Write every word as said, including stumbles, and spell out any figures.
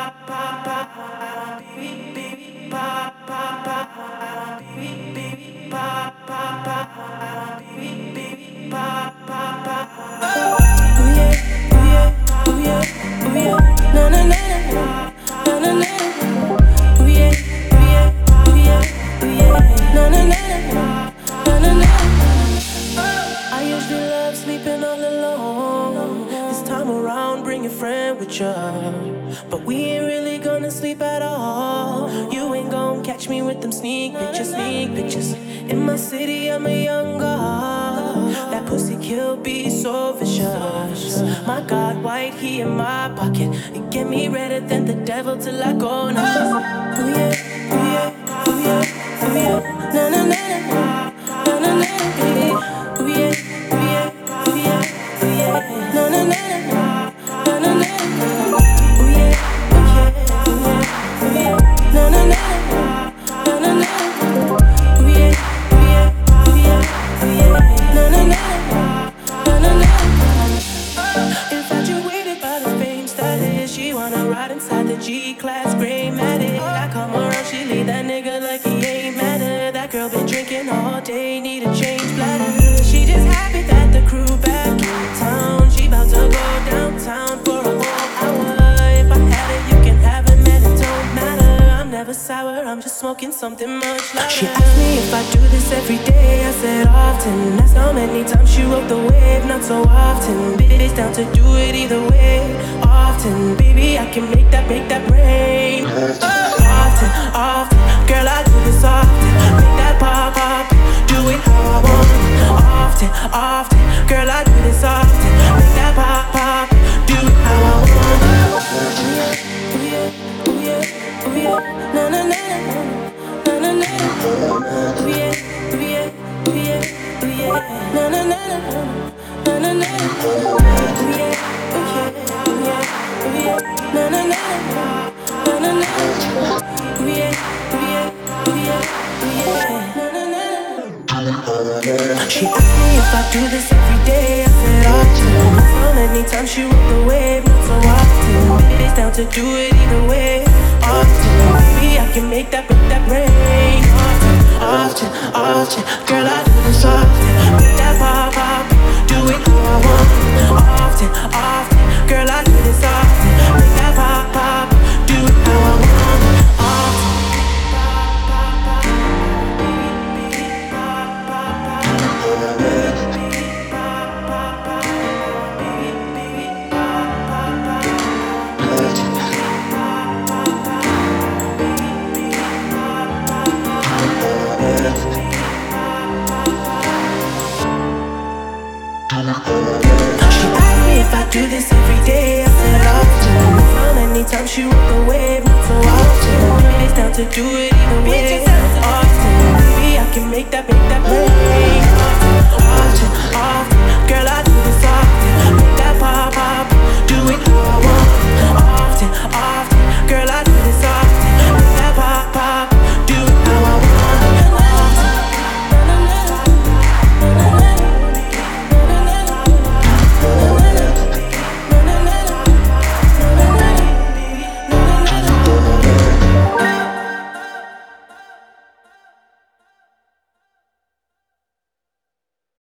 But we ain't really gonna sleep at all. You ain't gon' catch me with them sneak pictures, sneak pictures. In my city, I'm a young god. That pussy kill be so vicious. My God, white, he in my pocket. It get me redder than the devil till I go nuts. Ooh yeah, ooh yeah, ooh yeah, ooh yeah. Na na na na, na na na na. Ooh yeah, ooh yeah, ooh yeah, ooh yeah. Na na na na, na na na. Infatuated by the fame status, she wanna ride inside the G-Class gray Matic. I come around, she leave that nigga like he ain't matter. That girl been drinking all day, need a change bladder. She just happy that the crew back in town. She bout to go downtown for a whole hour. If I had it, you can have it, man, it don't matter. I'm never sour, I'm just smoking something much louder. She asked me if I do this every day, I said often. That's how many times she rode the wave, not so often. Bitch down to do it either way, often. Baby, I can make that, make that rain. Often, often, girl, I do this often. Make that pop, pop, do it how I want. Often, often, girl, I do this often. Make that pop, pop, do it how I want. Ooh yeah, ooh yeah, ooh yeah, na na na na na na. Ooh yeah, ooh yeah, ooh yeah, ooh yeah, na na na na na na na. Ooh yeah, ooh yeah, ooh yeah, ooh yeah, na na na na na na. Ooh yeah, ooh yeah, ooh yeah, ooh yeah, na na na. She asked me if I do this every day, I said often. So many times she rode the wave, not so often. Bitch down to do it either way, often. Baby, I can make that, make that rain. Often, often, often, girl, I do this often. Make that pop, pop, do it how I want. Often, often, girl, I do this often. Make that pop, pop, do it how I want. Do this every day, I said often. So many times she rode the wave, not so often. It's down to do it either way, often. Baby, I can make that, make that rain.